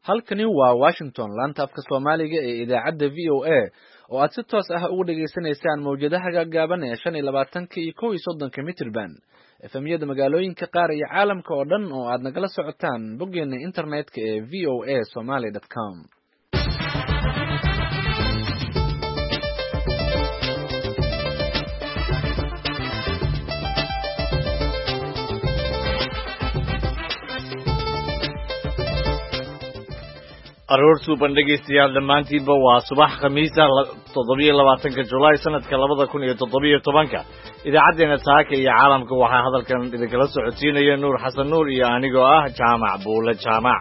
Halkani waa Washington, laanta afka Soomaaliga ee idaacadda VOA oo aad si toos ah ugu dhageysanaysaan mowjadaha gaagaaban ee 25 iyo 31 mitirban. FM-yada magaalooyinka qaar iyo caalamka oo dhan oo aad nagala socotaan boggeena internetka ee voasomali.com. aroortu bandhigaystayaal dhammaantiinba waa subax khamiisa 27 July sanadka 2017 idaacadeena saaka iyo caalamka waxaa hadalkan idinkala socodsiinaya Nuur Xasan Nuur iyo anigoo ah Jaamac Buule Jaamac.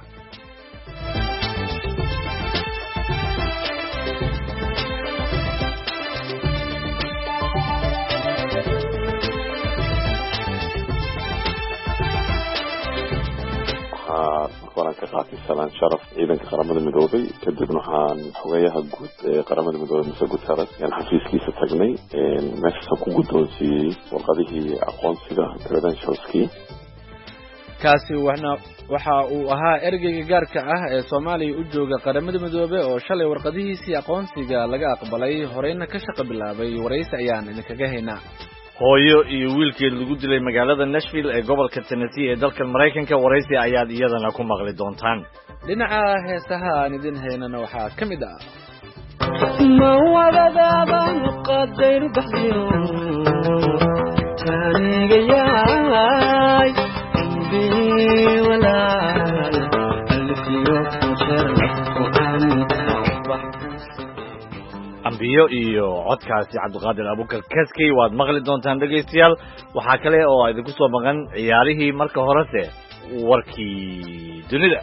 salaan sharaf ciidanka qaramada midoobay kadibna waxaan xogayaha guud ee qaramada midoobay Musa Guterres aan xafiiskiisa tagnay meesha ku guddoonsiiyay warqadihii aqoonsiga credentialski kaasi waxa uu ahaa ergeyga gaarka ah ee Soomaaliya u jooga qaramada midoobay oo shalay warqadihiisii aqoonsiga laga aqbalay horeyna ka shaqo bilaabay wareysi ayaan idinkaga haynaa. hooyo iyo wiilkeed lagu dilay magaalada Nashville ee gobolka Tennessee ee dalka Mareykanka wareysi ayaad iyadana ku maqli doontaan. dhinaca heesaha aan idin haynana waxaa ka mid ah mawadadaban qadayr baxdiyo taanigayay bi walaal alfiyo ambiyo iyo codkaasi Cabdiqaadir Abukar Kaskey waad maqli doontaan dhageystayaal. waxaa kale oo idinku soo maqan ciyaarihii marka horese warkii dunida.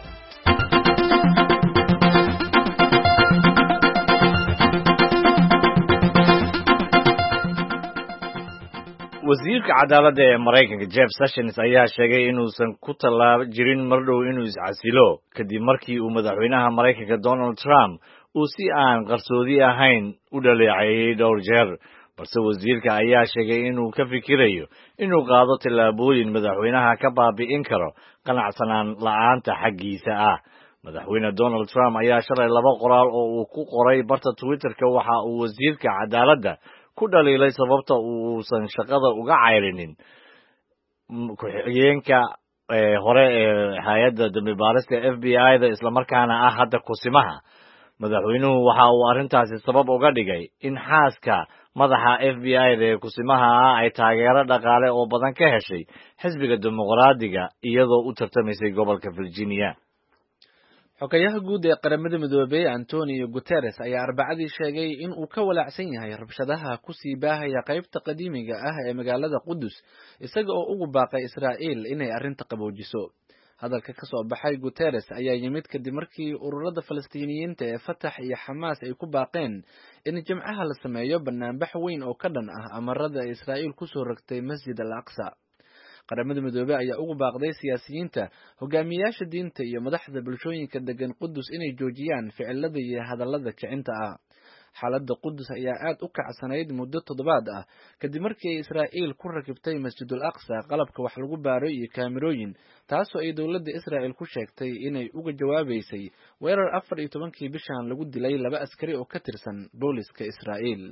wasiirka cadaaladda ee Mareykanka Jeff Sessions ayaa sheegay inuusan ku tallaabo jirin mardhow inuu iscasilo kadib markii uu madaxweynaha Mareykanka Donald Trump uu si aan qarsoodi ahayn u dhaleeceeyay dhowr jeer, balse wasiirka ayaa sheegay inuu ka fikirayo inuu qaado tallaabooyin madaxweynaha ka baabi'in karo qanacsanaan la'aanta xaggiisa ah. madaxweyne Donald Trump ayaa shalay 2 qoraal oo uu ku qoray barta Twitter-ka waxa uu wasiirka cadaaladda ku dhaliilay sababta uusan shaqada uga cayrinin ku-xigeenka hore ee hay'adda dambibaarista FBI-da isla markaana ah hadda kusimaha. madaxweynuhu waxa uu arrintaasi sabab uga dhigay in xaaska madaxa FBI-da ee kusimaha ah ay taageero dhaqaale oo badan ka heshay xisbiga dimuqraadiga iyadoo u tartamaysay gobolka Virginia. xogayaha guud ee qaramada midoobay Antonio Guterres ayaa Arbacadii sheegay in uu ka walaacsan yahay rabshadaha ku sii baahaya qaybta qadiimiga ah ee magaalada Qudus, isaga oo ugu baaqay Israa'iil inay arrinta qaboojiso. hadalka ka soo baxay Guterres ayaa yimid kadib markii ururada Falastiiniyiinta ee Fatah iyo Xamaas ay ku baaqeen in Jimcaha la sameeyo banaanbax weyn oo ka dhan ah amarada Israa'iil ku soo rogtay Masjid al-Aqsa. qaramada midoobay ayaa ugu baaqday siyaasiyiinta, hogaamiyayaasha diinta iyo madaxda bulshooyinka degan Qudus inay joojiyaan ficilada iyo hadallada kicinta ah. xaaladda Qudus ayaa aad u kacsanayd muddo 7 ah kadib markii Israa'iil ku rakibtay Masjid al-Aqsa qalabka wax lagu baaro iyo kaamirooyin, taasoo ay dowladda Israa'iil ku sheegtay inay uga jawaabaysay weerar 14 bishan lagu dilay 2 askari oo ka tirsan booliska Israa'iil.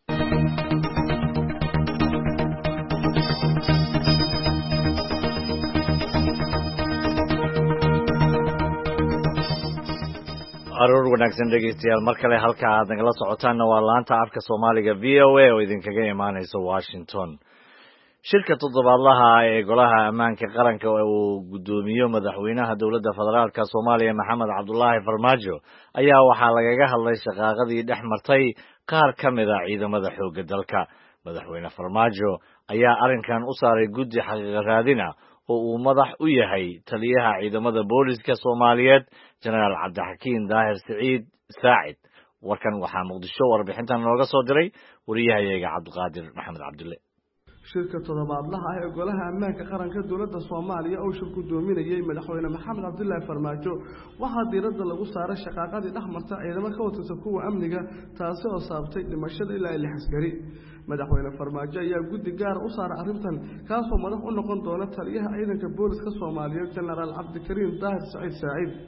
aroor wanaagsan dhegeystayaal, mar kale halka aad nagala socotaanna waa laanta afka Soomaaliga VOA oo idinkaga imaanaysa Washington. shirka toddobaadlaha ee golaha ammaanka qaranka oo uu gudoomiyo madaxweynaha dowladda federaalka Soomaaliya Maxamed Cabdullaahi Farmaajo ayaa waxaa lagaga hadlay shaqaaqadii dhex martay qaar ka mid ah ciidamada xoogga dalka. madaxweyne Farmaajo ayaa arrinkan u saaray guddi xaqiiqo raadina oo uu madax u yahay taliyaha ciidamada booliska Soomaaliyeed General Cabdixakiin Daahir Saacid. warkan waxaa Muqdisho warbixintan nooga soo diray wariyahayaga Cabdiqaadir Maxamed Cabdulle. shirka toddobaadlaha ah ee golaha ammaanka qaranka dowladda Soomaaliya oo shir gudoominayay madaxweyne Maxamed Cabdullaahi Farmaajo waxaa diiradda lagu saaray shaqaaqadii dhexmarta ciidamada ka tirsan kuwa amniga taasi oo sababtay dhimashada ilaa 6 askari. madaxweyne Farmaajo ayaa guddi gaar u saaray arrintan kaasoo madax u noqon doona taliyaha ciidanka booliska Soomaaliyeed General Cabdikariin Daahir Saacid.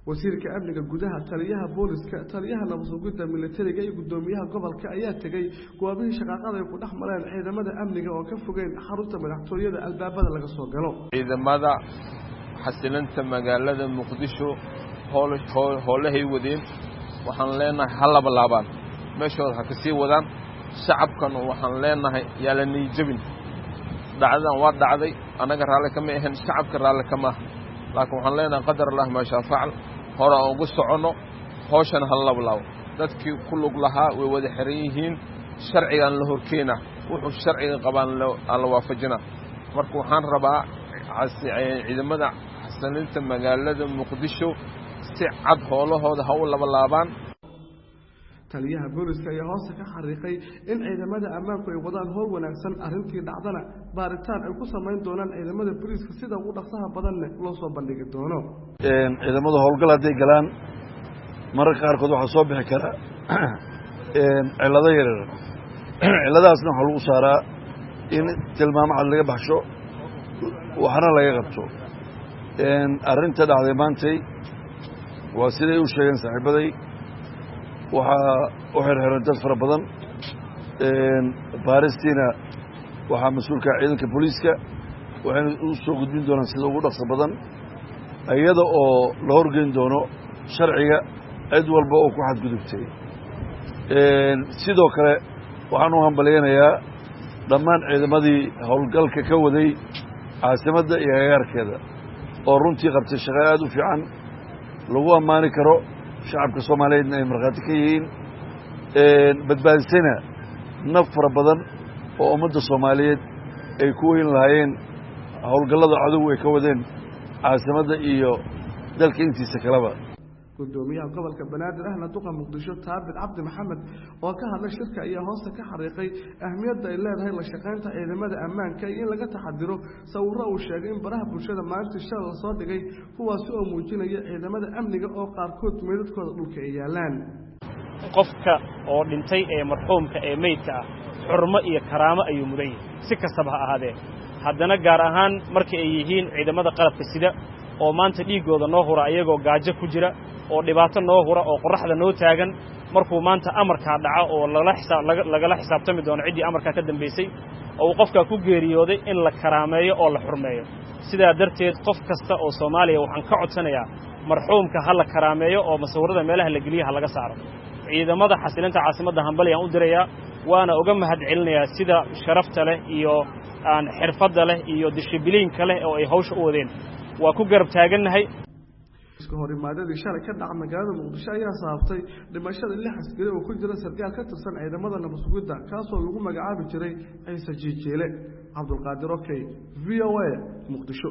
wasiirka amniga gudaha taliyaha booliska taliyaha nabadgudda militariga iyo gudoomiyaha gobolka ayaa tagay goobihii shaqaaqada ay ku dhex mareen ciidamada amniga oo ka fogeyn xarunta madaxtooyada albaabada laga soo galo ciidamada xasilinta magaalada muqdisho howlahay wadeen waxaan leenahay halaba laabaan meeshooda ha ka sii wadaan shacabkan waxaan leenahay yaa la niijabin dhacdadan waa dhacday anaga raalli kama ahayn shacabka raalli kama aha laakiin waxaan leenahay qadar allah ma shaa facal hore aan ugu soconno hawshan halaba laabo dadkii ku lug lahaa way wada xiran yihiin sharcigan la horkeena wuxuu sharciga qabaan aan la waafajina marka waxaan rabaa ciidamada xasilinta magaalada muqdisho si cad howlahooda ha u laba laabaan taliyaha booliska ayaa hoosta ka xariiqay in ciidamada ammaanku ay wadaan howl wanaagsan arrintii dhacdana baaritaan ay ku samayn doonaan ciidamada booliska sida ugu dhaqsaha badanna loo soo bandhigi doono ciidamada howlgal hadday galaan mararka qaarkood waxaa soo bixi kara cillado yaryar cilladahaasna waxaa lagu saaraa in tilmaamo cad laga baxsho waxna laga qabto arrinta dhacday maantay waa siday u sheegeen saaxiibaday waxaa u xirxiran dad fara badan baaristiina waxaa mas-uulka ciidanka booliiska waxayna u soo gudbin doonaan sida ugu dhaqso badan iyada oo la horgeyn doono sharciga cid walba oo ku xadgudubtay sidoo kale waxaan u hambalyaynayaa dhammaan ciidamadii howlgalka ka waday caasimadda iyo agagaarkeeda oo runtii qabtay shaqo aad u fiican lagu ammaani karo shacabka soomaaliyeedna ay markhaati ka yihiin badbaadisayna naf fara badan oo ummadda soomaaliyeed ay ku weyn lahaayeen howlgallada cadow ay ka wadeen caasimadda iyo dalka intiisa kaleba gudoomiyaha gobolka banaadir ahna duqa muqdisho taabit cabdi maxamed oo ka hadlay shirka ayaa hoosta ka xariiqay ahmiyadda ay leedahay la shaqaynta ciidamada ammaanka iyo in laga taxadiro sawirro uu sheegay in baraha bulshada maalintii shalay la soo dhigay kuwaasi oo muujinaya ciidamada amniga oo qaarkood meydadkooda dhulka ay yaalaan qofka oo dhintay ee marxuumka ee meydka ah xurmo iyo karaamo ayuu mudan yahay si kastaba ha ahaadee haddana gaar ahaan markii ay yihiin ciidamada qalabka sida oo maanta dhiiggooda noo hura ayagoo gaajo ku jira oo dhibaato noo hura oo qorraxda noo taagan markuu maanta amarkaa dhaco oo lagala xisaabtami doono ciddii amarkaa ka dambaysay oo uu qofkaa ku geeriyooday in la karaameeyo oo la xurmeeyo sidaa darteed qof kasta oo soomaaliya waxaan ka codsanayaa marxuumka ha la karaameeyo oo masawirrada meelaha la geliya ha laga saaro ciidamada xasilinta caasimadda hambalyaan u dirayaa waana uga mahad celinayaa sida sharafta leh iyo xirfadda leh iyo dishibiliinka leh oo ay hawsha u wadeen waa ku garab taagannahay iska hor imaadadii shalay ka dhaca magaalada muqdisho ayaa sababtay dhimashada 6 askari oo ku jira sarkaal ka tirsan ciidamada nabadgudda kaasoo lagu magacaabi jiray ciise jiijeele cabdulqaadir okey VOA muqdisho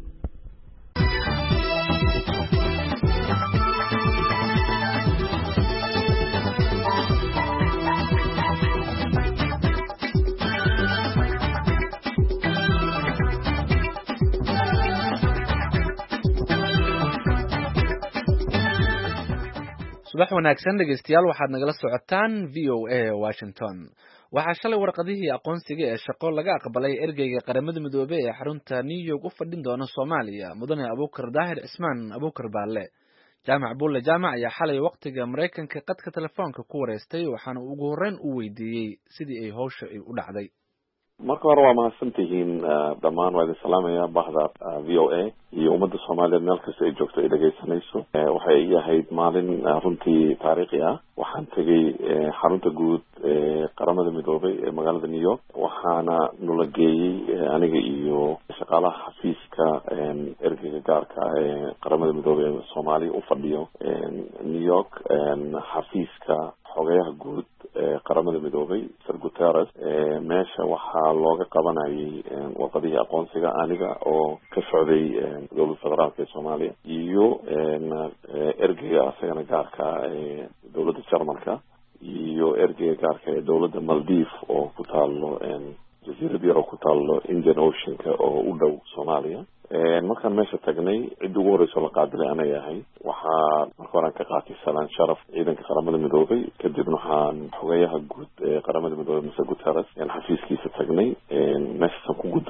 subax wanaagsan dhegeystayaal waxaad nagala socotaan VOA Washington waxaa shalay warqadihii aqoonsiga ee shaqo laga aqbalay ergeyga qaramada midoobay ee xarunta New York u fadhin doona Soomaaliya mudane Abuukar Daahir Ismaan Abuukar Baalle jaamac bulle jaamac ayaa xalay waqtiga Mareykanka qadka telefoonka ku wareystay waxaana ugu horreyn u weydiiyey sidii ay hawsha u dhacday marka hore waa mahadsantihiin dhammaan waa idin salaamaya bahda VOA iyo ummadda Soomaaliyeed meel kasta ay joogto ay dhageysanayso waxay yahayd maalin runtii taariikhi ah waxaan tegay xarunta guud ee qaramada midoobay ee magaalada New York waxaana nula geeyey aniga iyo shaqaalaha xafiiska ergeyga gaarka ee qaramada midoobay ee Soomaaliya u fadhiyo New York xafiiska xogayaha guud qaramada midoobay Sir Guterres meesha waxaa looga qabanayay warqadihii aqoonsiga aniga oo ka socday dowladda federaalka ee Soomaaliya iyo ergeyga asagana gaarka ee dowladda Jarmalka iyo ergeyga gaarka ee dowladda Maldives oo ku taalo jasiirad yar oo ku taalo Indian Ocean-ka oo u dhow Soomaaliya markaan meesha tagnay cidda ugu horreysoo la qaadilay anay ahay waxaa marka horaan ka qaatay salaan sharaf ciidanka qaramada midoobay kadibna waxaan xogayaha guud ee qaramada midoobay Mr. Guterres xafiiskiisa tagnay meeshaasaan ku guddoonsiiyey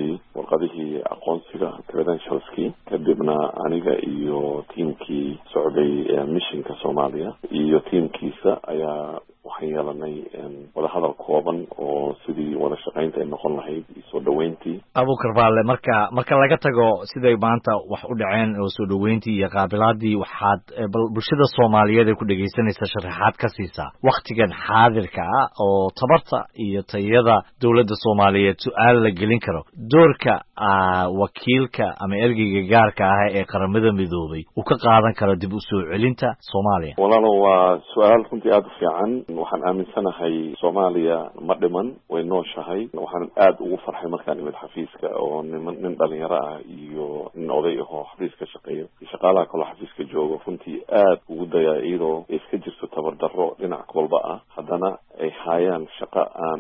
guddoonsiiyey warqadihii aqoonsiga credentialskii kadibna aniga iyo tiimkii socday missionka Soomaaliya iyo tiimkiisa ayaa waxaan yeelanay wadahadal kooban oo sidii wada shaqaynta ay noqon lahayd iyo soo dhaweyntii. Abuukar Baalle, marka laga tago siday maanta wax u dhaceen oo soo dhaweyntii iyo qaabilaadii, waxaad bulshada Soomaaliyeed ay ku dhageysanaysaa sharaxaad ka siisaa waqtigan xaadirka ah oo tabarta iyo tayada dowladda Soomaaliyeed su'aal la gelin karo doorka wakiilka ama ergeyga gaarka ah ee qaramada midoobay uu ka qaadan karo dib u soo celinta Soomaaliya. walaalo waa su'aal runtii aad u fiican. waxaan aaminsanahay Soomaaliya ma dhiman, way nooshahay. waxaan aad ugu farxay markaan imid xafiiska oo nin dhalinyaro ah iyo nin oday ah oo xafiiska shaqeeyo shaqaalaha kale xafiiska joogo runtii aad ugu dayaa iyadoo iska jirto tabardarro dhinac walba ah haddana ay hayaan shaqo aan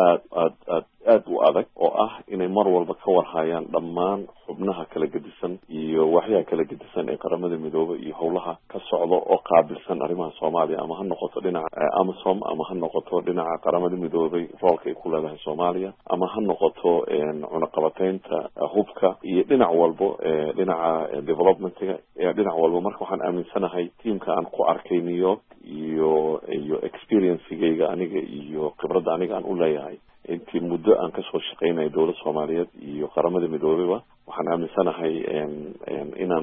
aad u adag oo ah inay mar walba ka warhayaan dhammaan xubnaha kala gedisan iyo waxyaha kala gedisan ee qaramada midoobay iyo howlaha ka socda oo qaabilsan arrimaha Soomaaliya, ama ha noqoto dhinaca AMISOM ama ha noqoto dhinaca qaramada midoobay roolka ay ku leedahay Soomaaliya, ama ha noqoto cunaqabataynta hubka iyo dhinac walba dhinaca developmentiga dhinac walba. marka waxaan aaminsanahay tiimka aan ku arkay New York iyo experiencegayga aniga iyo khibradda aniga aan u leeyahay intii muddo aan ka soo shaqeynay dowladda Soomaaliyeed iyo qaramada midoobay, waxaan aaminsanahay inaan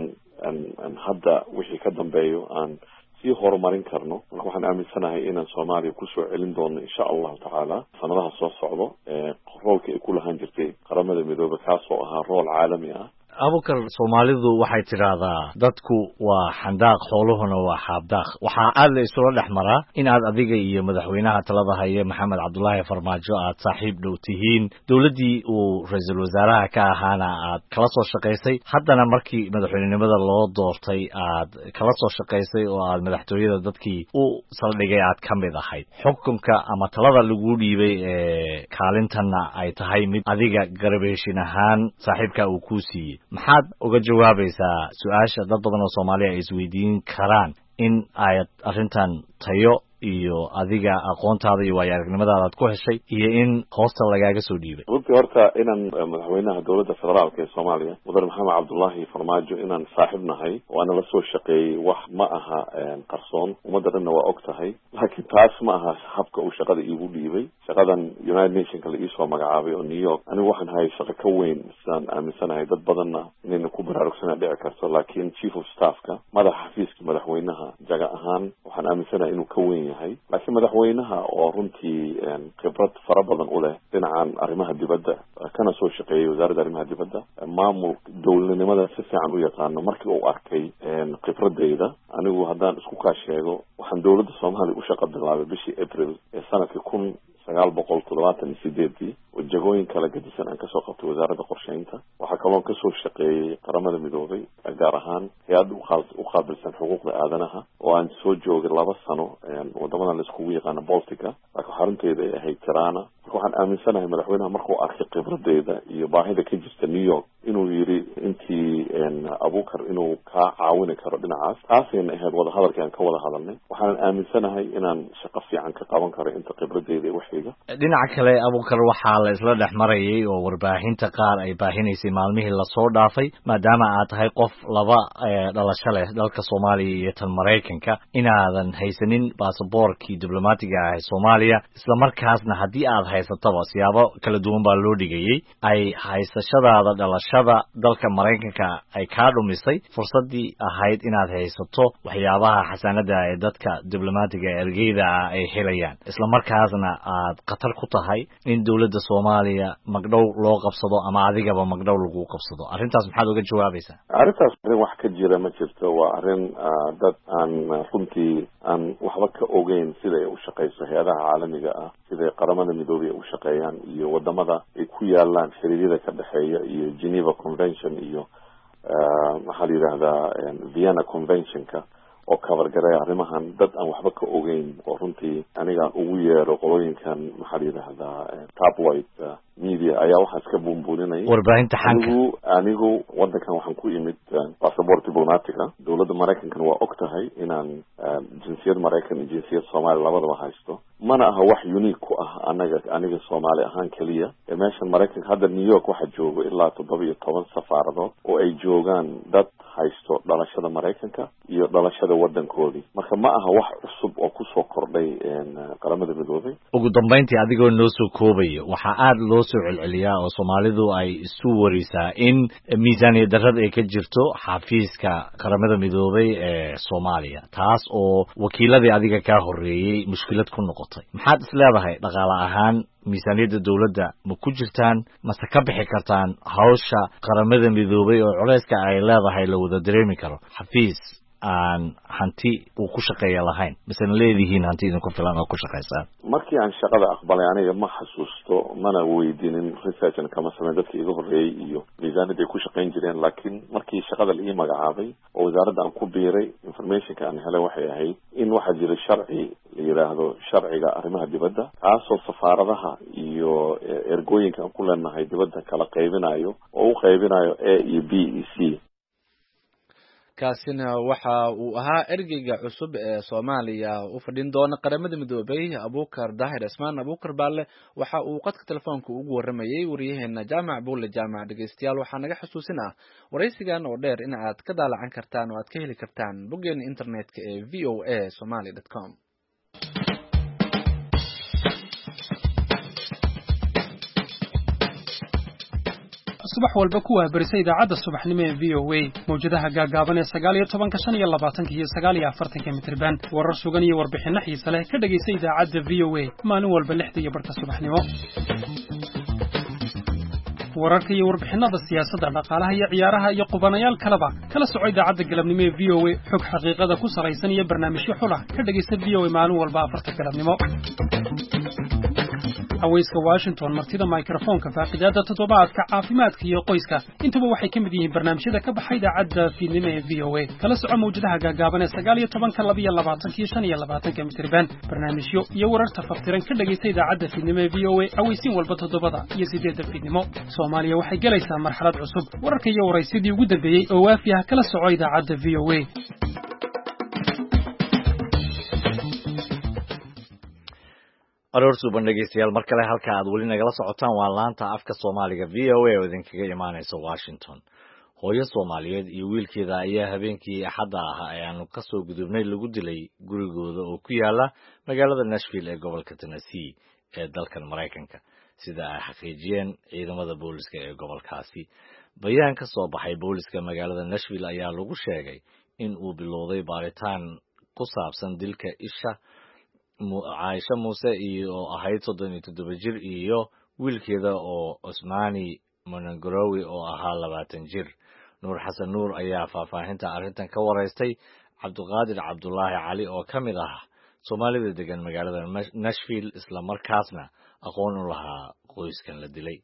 hadda wixii ka dambeeyo aan sii horumarin karno. marka waxaan aaminsanahay inaan Soomaaliya ku soo celin doono insha Allah taala sanadaha soo socdo roolka ay ku lahaan jirtay qaramada midoobay kaasoo ahaa rool caalami ah. Abuukar, Soomaalidu waxay tiraahdaa dadku waa xandaaq, xooluhuna waa xaabdaaq. waxaa aad la isula dhex maraa in aad adiga iyo madaxweynaha talada haya Maxamed Cabdullaahi Farmaajo aad saaxiib dhow tihiin, dowladdii uu ra'iisul wasaaraha ka ahaana aad kala soo shaqaysay, haddana markii madaxweynenimada loo doortay aad kala soo shaqaysay oo aad madaxtooyada dadkii u saldhigay aad ka mid ahayd. xukunka ama talada lagu dhiibay kaalintanna ay tahay mid adiga garabeeshin ahaan saaxiibka uu ku siiyey. maxaad uga jawaabaysaa su'aasha dad badan oo Soomaaliya ay isweydiin karaan in ay arrintan tayo iyo adiga aqoontaada iyo waayo-aragnimadaada aad ku heshay iyo in hoosta lagaaga soo dhiibay? runtii horta inaan madaxweynaha dowladda federaalka ee Soomaaliya mudane Maxamed Cabdullaahi Farmaajo inaan saaxiib nahay waana la soo shaqeeyey wax ma aha qarsoon, ummadda dhanna waa og tahay. laakiin taas ma aha habka uu shaqada iigu dhiibay. shaqadan United Nationka la iisoo magacaabay oo New York, anigu waxaan hayay shaqo ka weyn sidaan aaminsanahay dad badanna inayna ku baraarugsanaa dhici karto, laakiin chief of staffka madaxa xafiiska madaxweynaha jaga ahaan waxaan aaminsanahay inuu ka weyn yahay. laakiin madaxweynaha oo runtii khibrad fara badan u leh dhinacan arrimaha dibadda kana soo shaqeeyay wasaaradda arrimaha dibadda, maamul dowladnimada si fiican u yaqaano, markii uu arkay khibradeyda, anigu haddaan isku kaa sheego waxaan dowladda Soomaaliya u shaqo bilaabay bishii April ee sanadkii 1978 oo jagooyin kala gedisan aan kasoo qabtay wasaaradda qorsheynta. waxaa kaloo kasoo shaqeeyey qaramada midoobay gaar ahaan hay-adda u qaabilsan xuquuqda aadanaha oo aan soo joogay 2 sano wadamadan la iskugu yaqaano Baltica, laakiin xarunteeda ay ahayd Tirana. marka waxaan aaminsanahay madaxweynaha markuu arkay khibradeyda iyo baahida ka jirta New York inuu yiri intii Abuukar inuu ka caawin karo dhinacaas. taasina ahayd wada hadalkii aan ka wada hadalnay. waxaan aaminsanahay inaan shaqo fiican ka qaban karo inta khibradeyda ay waxiga. dhinaca kale Abuukar, waxaa la isla dhex marayay oo warbaahinta qaar ay baahinaysay maalmihii la soo dhaafay, maadaama aad tahay qof laba dhalasho leh, dalka Soomaaliya iyo tan Mareykanka, inaadan haysanin baasaboorkii diblomaatiga ah ee Soomaaliya, isla markaasna haddii aad haysataba siyaabo kala duwan baa loo dhigayay, ay haysashadaada dhalashada dalka Mareykanka ay kaa dhumisay fursaddii ahayd inaad haysato waxyaabaha xasaanada ee dadka diblomaatiga ee ergeyda ah ay helayaan, isla markaasna aad khatar ku tahay in dowladda Soomaaliya magdhow loo qabsado ama adigaba magdhow lagu qabsado. arrintaas maxaad uga jawaabaysaa? arrintaas wax ka jira ma jirto. waa arrin dad aan runtii aan waxba ka ogeyn sida ay u shaqeyso hay-adaha caalamiga ah, sida qaramada midoobay ay u shaqeeyaan iyo wadamada ay ku yaalaan xiriiryada ka dhexeeya iyo Geneva Convention iyo maxaa la yidhaahdaa Vienna Conventionka oo kabargaray arrimahan. dad aan waxba ka ogeyn oo runtii anigaan ugu yeero qolooyinkan maxaa la yidhaahdaa tabloid media ayaa waxaa iska buunbuuninaya warbaahinta xanka anigu wadankan waxaan ku imid passport diplomatic dowladda maraykankana waa og tahay inaan jinsiyad maraykan iyo jinsiyad soomaali labadaba haysto mana aha wax unique ku ah aniga soomaali ahaan keliya meeshan maraykanka hadda New York waxaa joogo ilaa 17 safaaradood oo ay joogaan dad haysto dhalashada maraykanka iyo dhalashada wadankoodii marka ma aha wax cusub oo kusoo kordhay qaramada midoobay ugu dambeyntii adigoo noo soo koobaya waxaa aad loo soo celceliyaa oo Soomaalidu ay isu warisaa in miisaaniyad darrada ay ka jirto xafiiska qaramada midoobay ee Soomaaliya taas oo wakiiladii adiga ka horeeyay mushkilad ku noqotay maxaad isleedahay dhaqaale ahaan miisaaniyadda dawladda ma ku jirtaan mase ka bixi kartaan hawsha qaramada midoobay oo culayska ay leedahay la wada dareemi karo xafiis aan hanti uu ku shaqeeya lahayn misana leedihiin hanti idinku filan oo ku shaqeysaan markii aan shaqada aqbalay aniga ma xasuusto mana weydiinin research kama sameyn dadkii iga horeeyay iyo miisaaniyadda ay ku shaqeyn jireen laakiin markii shaqada la ii magacaabay oo wasaaradda aan ku biiray informationka aan helay waxay ahayd in waxaa jira sharci la yiraahdo sharciga arrimaha dibadda kaasoo safaaradaha iyo ergooyinka aan ku leenahay dibadda kala qaybinayo oo u qaybinayo A iyo B iyo C kaasina waxa uu ahaa ergeyga cusub ee Soomaaliya u fadhin doona qaramada midoobay Abuukar Daahir Ismaan Abuukar Baalle waxa uu qadka telefoonka ugu waramayay wariyaheena Jaamac Buule Jaamac dhageystayaal waxa naga xasuusinaa wareysigan oo dheer in aad ka daalacan kartaan oo aad ka heli kartaan boggeena internetka ee voasomali.com subax walba ku waabarisa idaacadda subaxnimo ee VOA mawjadaha gaagaaban ee 19 iyo 20 iyo 49 mitirban warar sugan iyo warbixino xiiso leh ka dhageysa idaacadda VOA maalin walba 6 iyo barka subaxnimo wararka iyo warbixinada siyaasadda dhaqaalaha iyo ciyaaraha iyo qubanayaal kaleba kala soco idaacadda galabnimo ee VOA xog xaqiiqada ku salaysan iyo barnaamijyo xula ka dhageysa VOA maalin walba 4 galabnimo hawayska Washington martida microphone-ka faaqidaada toddobaadka caafimaadka iyo qoyska intuba waxay ka mid yihiin barnaamijyada ka baxay idaacadda fiidnimo ee VOA kala soco mawjadaha gaagaaban ee 19 22 iyo 25 mitirban barnaamijyo iyo wararka faftiran ka dhageysta idaacadda fiidnimo ee VOA awaysiin walba toddobada iyo 8 fiidnimo Soomaaliya waxay galaysaa marxalad cusub wararka iyo waraysidii ugu dambeeyay oo waafi ah kala soco idaacadda VOA aroor suuban dhegeystayaal mar kale halka aad weli nagala socotaan waa laanta afka Soomaaliga VOA oo idinkaga imaanaysa Washington hooyo Soomaaliyeed iyo wiilkeeda ayaa habeenkii Axadda ah ayaanu ka soo gudubnay lagu dilay gurigooda oo ku yaala magaalada Nashville ee gobolka Tennessee ee dalkan Mareykanka sida ay xaqiijiyeen ciidamada booliska ee gobolkaasi bayaan ka soo baxay booliska magaalada Nashville ayaa lagu sheegay in uu bilowday baaritaan ku saabsan dilka isha Aisha Muuse iyo ahayd 37 jir iyo wiilkeeda oo Osmani Monongarowi oo ahaa 20 jir Nuur Xasan Nuur ayaa faahfaahinta arrintan ka wareystay Cabduqaadir Cabdullaahi Cali oo ka mid ah Soomaalida degan magaalada Nashville isla markaasna aqoon u lahaa qoyskan la dilay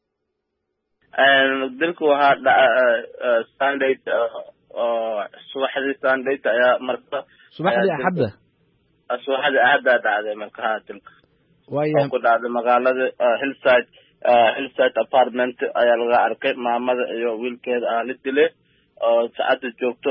dilku waxa Sunday subaxdii Sunday ayaa marka subaxdii Axadda subaxdii Axadda dhacday marka dilka waayo ku dhacday magaalada Hillside apartment ayaa laga arkay maamada iyo wiilkeeda la dilay oo saacada joogto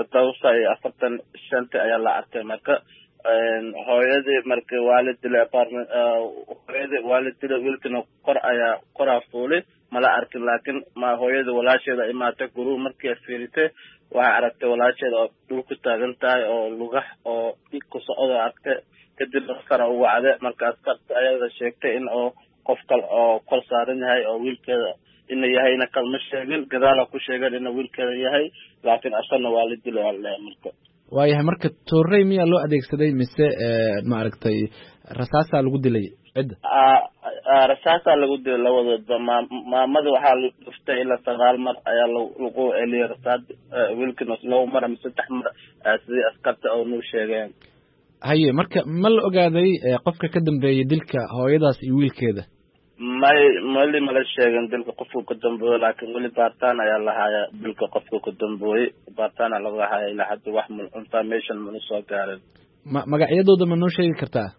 7:45 ayaa la arkay marka hooyadii markii waalidii apartment hooyadii waalidii wiilkana kor fuulay mala arkin laakiin ma hooyadii walaasheeda imaatay guriga markii fiiritay waxa aragtay walaasheeda oo dhulka taagan tahay oo lugax oo dhig ku socdo arkay kadib sara u wacday markaas ayada sheegtay in oo qof kale oo kor saaran yahay oo wiilkeeda in yahayna kalma sheegin gadaal ku sheegay in wiilkeeda yahay laakiin asana waa la dilay marka waayahay marka toorey miyaa loo adeegsaday mise maaragtay rasaasa lagu dilay cid rasaasa lagu dilay labadoodba maamada waxaa la dhuftay ilaa 9 mar ayaa lagu celiyay rasaad wiilkana 2 mar ama 3 mar sidii askarta oo noo sheegeen haye marka ma la ogaaday qofka ka dambeeyay dilka hooyadaas iyo wiilkeeda mali mala sheegin dilka qofka ka dambeeyay laakiin wali baartaan ayaa la hayaa dilka qofka ka dambeeyay baartaan laga hayaa ilaa hadda wax information ma soo gaarin magacyadooda ma noo sheegi kartaa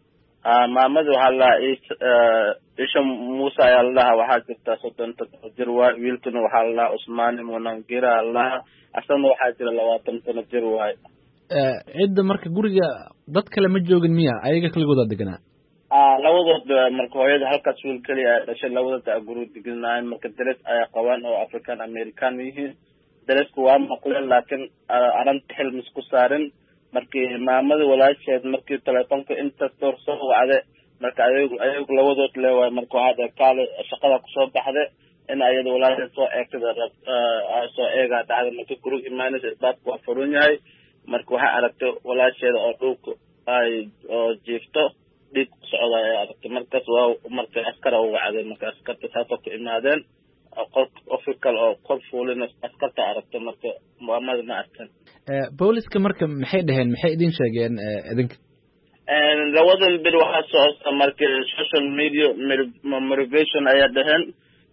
maamada waxaa la isha muuse ayaa la dhahaa waxaa jirta 30 jir waay wiilkana waxaa la dhahaa Usmaani Munangira la dhahaa asagana waxaa jira 20 sano jir waay cidda marka guriga dad kale ma joogin miya ayaga kaligooda deganaa labadood marka hooyada halkaas wiil kaliya dhashay labadood guriga deganaayen marka dares ayaa qabaan oo African American yihiin daresku waa maqleen laakiin arrinta xil misku saarin markii maamada walaasheed markii telefoonka inta door soo wacday marka ayagu labadood leeyahay marka waxa kaale shaqada ku soo baxday in ayada walaasheed soo eegtay soo eega dhacday marka guriga imaanaysa baadku waa furan yahay marka waxa aragtay walaasheed oo dhulka ay oo jiifto dhig socda ay aragtay markaas waa markay askar u wacday marka askarta saasoo ku imaadeen qof official oo kor fuulin askarta aragtay marka maamada ma arkan booliska marka maxay dhaheen maxay idin sheegeen idinka labadan bir waxa soo markay social media motivation ayaa dhaheen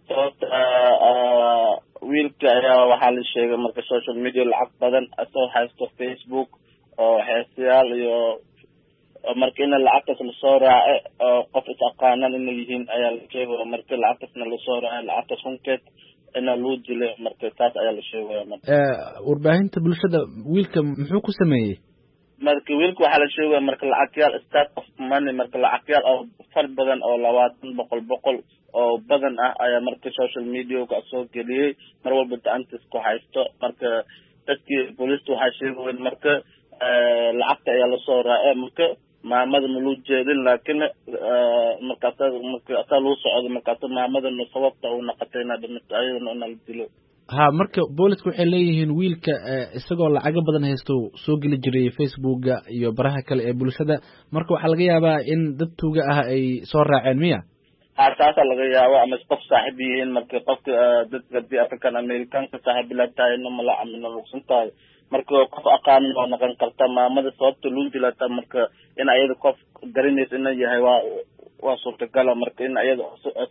wiilka ayaa waxaa la sheegay marka social media lacag badan asoo haysto Facebook oo heesayaal iyo marka in lacagtaas la soo raacay oo qof isaqaanan inay yihiin ayaa la sheegay marka lacagtaasna la soo raacay lacagtaas hunkeed ina loo dilay marka taas ayaa la sheegay warbaahinta bulshada wiilka muxuu ku sameeyay marka wiilka waxaa la sheegay marka lacagyaal start of money marka lacagyaal oo far badan oo 20 boqol oo badan ah ayaa marka social media ka soo geliyay mar walba taantis ku haysto marka dadkii booliska waxay sheegeen marka lacagta ayaa la soo raacay marka maamada ma loo jeedin laakiin markaas loo socdo markaas maamada sababta uu naqatayna dhimatayna la dilo marka booliska waxay leeyihiin wiilka isagoo lacag badan haysto soo gali jiray Facebook iyo baraha kale ee bulshada marka waxa laga yaabaa in dad tuuga ah ay soo raaceen miya taas laga yaabo ama qof saaxiib yihiin marka qofka dadka African American ka saaxiib la tahay ma la amino luqsantahay marka qof aqaan oo noqon karta maamada sababta loo dilata marka in ayada qof garanaysa in yahay waa suurtagal marka in ayada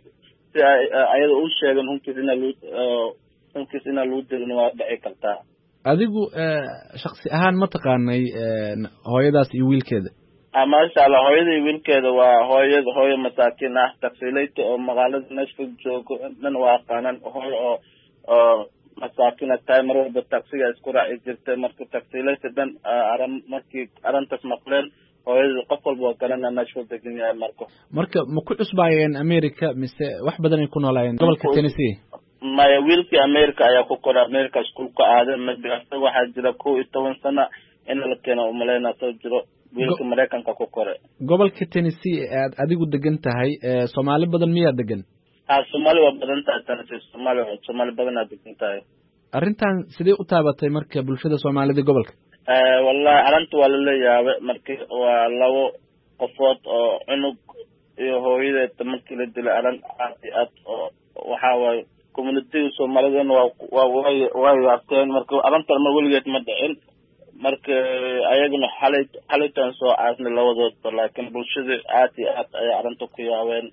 u sheegan hunkiisina loo dilin waa dhici karta adigu shakhsi ahaan ma taqaanay hooyadaas iyo wiilkeeda maasha Allah hooyada iyo wiilkeeda waa hooyo masaakiin ah taksiilayta oo magaalada Nashville joogo dhan waa aqaanan hooyo oo masaakiin tahay mar walba taksiga isku raaci jirtay marka taksiilayta dhan markii arintaas maqleen hooyada qof walba waa garanaa Nashville degan yahay marka ma ku cusbaayeen America mise wax badan ay ku noolaayeen gobolka Tennessee maya wiilkii America ayaa ku koray America iskuulka aaday madrasa waxaa jira 11 sano in la keeno umaleena soo jiro wiilka Mareykanka ku koray gobolka Tennessee aad adigu degan tahay Soomaali badan miyaa degan Soomaali waa badan tahay Tennessee Soomaali badan aad degan tahay arrintan sidee u taabatay marka bulshada Soomaalida gobolka wallahi arrintu waa la leeyahay markii waa labo qofood oo cunug iyo hooyadeed markii la dilay aran aad oo waxa way community Soomaalida waa yaabteen marka arrintan ma weligeed ma dhicin marka ayaguna xalaytan soo aasnay labadood laakiin bulshada aad iyo aad ay arrinta ku yaabeen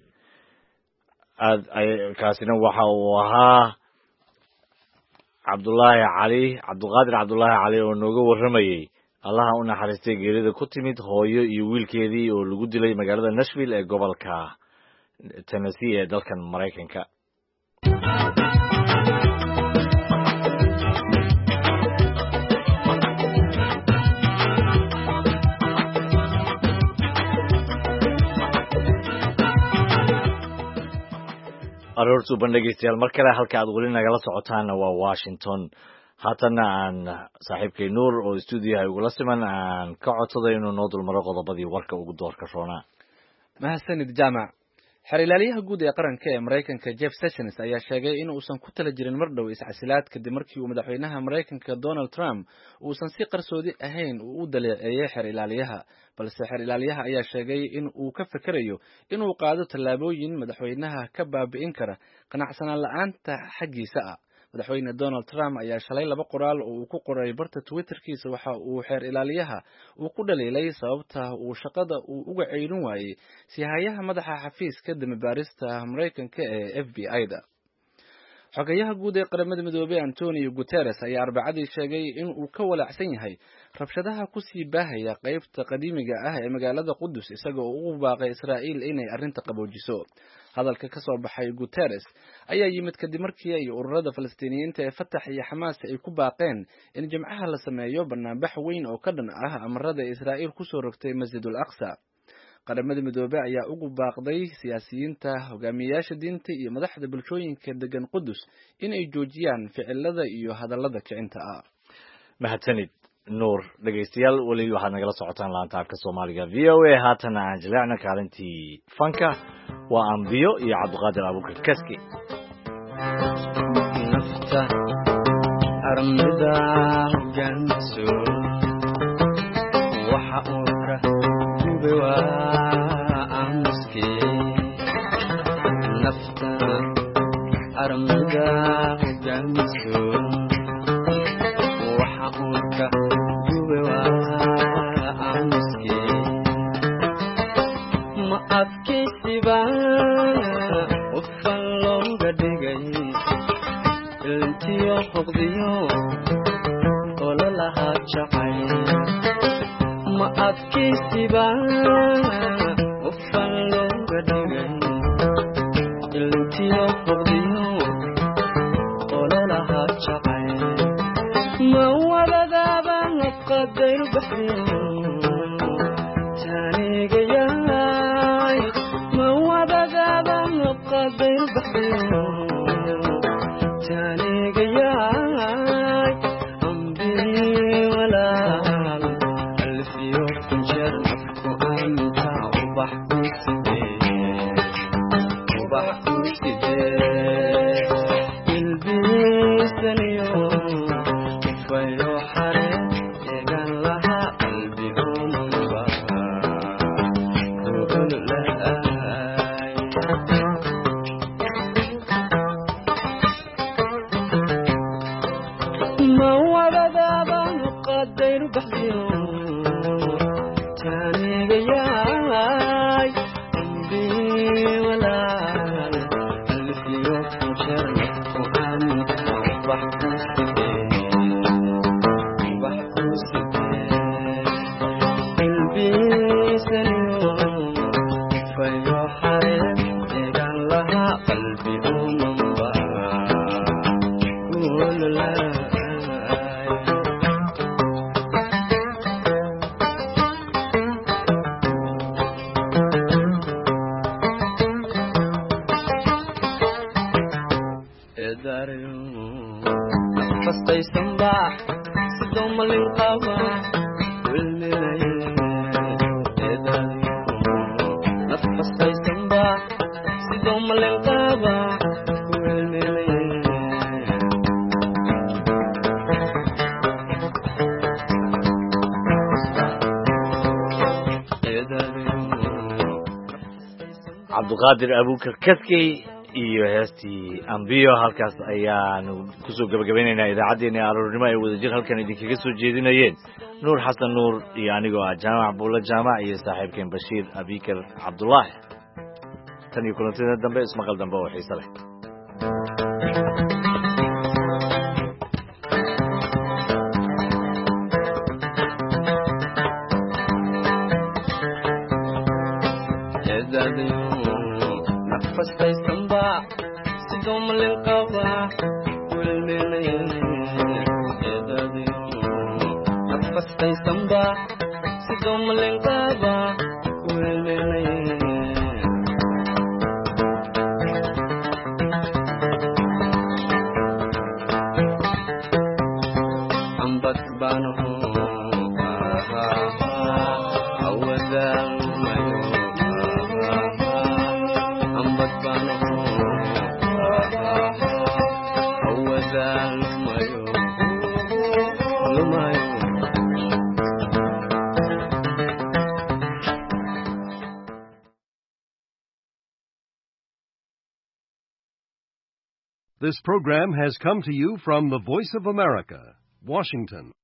kaasina waxa uu ahaa Cabduqaadir Cabdullaahi Cali oo nooga waramayay allaha u naxariistay geerida ku timid hooyo iyo wiilkeedii oo lagu dilay magaalada Nashville ee gobolka Tennessee ee dalkan Mareykanka aroortu bandhigaystayaal mar kale halka aad weli nagala socotaana waa Washington haatana aan saaxiibkay Nuur oo stuudiyaha ugula siman aan ka codsaday inuu noo dulmaro qodobadii warka ugu doorka roona mahadsanid jaamac xirilaaliyaha guud ee qaranka ee Mareykanka Jeff Sessions ayaa sheegay in uusan ku tala jirin mar dhow iscasilaad kadib markii uu madaxweynaha Mareykanka Donald Trump uusan si qarsoodi ahayn u daleeceeyay xirilaaliyaha balse xirilaaliyaha ayaa sheegay in uu ka fikirayo inuu qaado tallaabooyin madaxweynaha ka baabi'in kara qanacsanaan la'aanta xaggiisa ah madaxweyne Donald Trump ayaa shalay 2 qoraal oo uu ku qoray barta Twitterkiisa waxa uu xeer ilaaliyaha uu ku dhaleelay sababta uu shaqada uu uga ceerin waayay si hayaha madaxa xafiiska damabaarista Mareykanka ee FBI-da xogayaha guud ee qaramada midoobey Antonio Guterres ayaa arbacadii sheegay in uu ka walaacsan yahay rabshadaha ku sii baahaya qaybta qadiimiga ah ee magaalada Qudus isaga oo ugu baaqay Israa'iil inay arrinta qaboojiso. Hadalka ka soo baxay Guterres ayaa yimid kadib markii ay ururada Falastiiniyiinta ee Fatah iyo Xamaas ay ku baaqeen in Jimcaha la sameeyo barnaamij weyn oo ka dhan ah amarada Israa'iil ku soo rogtay Masjidul Aqsa. qaramada midoobey ayaa ugu baaqday siyaasiyiinta, hogaamiyayaasha diinta iyo madaxda bulshooyinka degan Qudus inay joojiyaan ficilada iyo hadallada kicinta ah. mahadsanid nuur. dhegaystayaal weli waxaad nagala socotaan laanta afka Soomaaliga VOA. haatan aan jilacna kaalintii fanka waa Ambiyo iyo Cabdiqaadir Abuukar Kaski. nafta armida ganso waxa ura gubwa amski nafta armida ganso waxa ura gubwa amski ma adkaysiba ufalonga dhigay iltiyo qodiyo ola laha jacay ma adkaysiba ufalonga dhigay iltiyo qodiyo ola laha jacay ma wadadaba qadar baxyo tanigayay ma wadadaba qadar baxyo tanigayay ambi wala alfiyo kunjar nafku anta ubax kuside ilbisaniyo fayo hare egan laha qalbi umba ma wadadaba qadar baxyo tanigayay ambi wala alfiyo kunjar nafku anta ubax kuside ilbisaniyo fayo hare egan laha qalbi umba fastaysanba sidoo malin qaba wilnilay fastaysanba sidoo malin qaba wilnilay Cabdiqaadir Abuukar Kaski iyo heestii Ambiyo. halkaas ayaanu kusoo gabagabaynaynaa idaacaddeenii aroornimo ee wadajir halkan idinkaga soo jeedinayeen nuur xasan nuur iyo anigoo ah jaamac buulla jaamac iyo saaxiibkeen Bashiir Abikar Cabdullaahi. tan iyo kulantina dambe ismaqal dambe oo xiiso leh. fastaysanba sidoo malin qaba wilnilay fastaysanba sidoo malin qaba wilnilay ambak banahu awadal mayo ambak banahu awadal mayo lumayo. This program has come to you from the Voice of America, Washington.